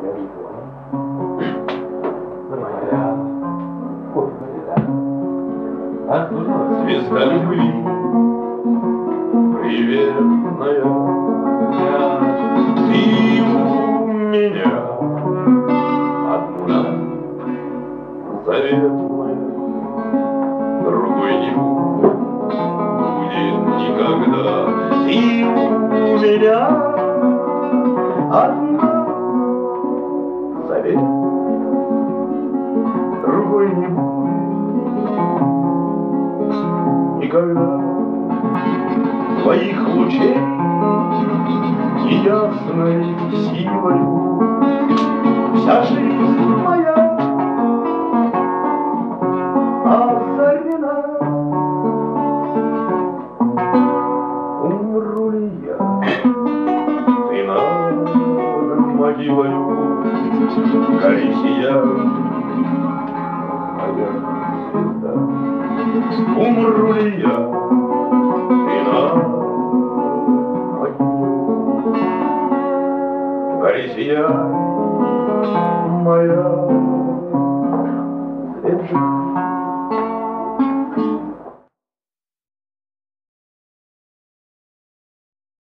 Звезда любви, приветная, ты у меня одна, заветная, другой не будет никогда. Ты у меня одна, заветная, другой не будет никогда. Твоих лучей неясной силою вся жизнь моя озарена. Умру ли я, ты над могилою, гори сия моя звезда. Умру ли я, ты над могилою, гори сия моя звезда.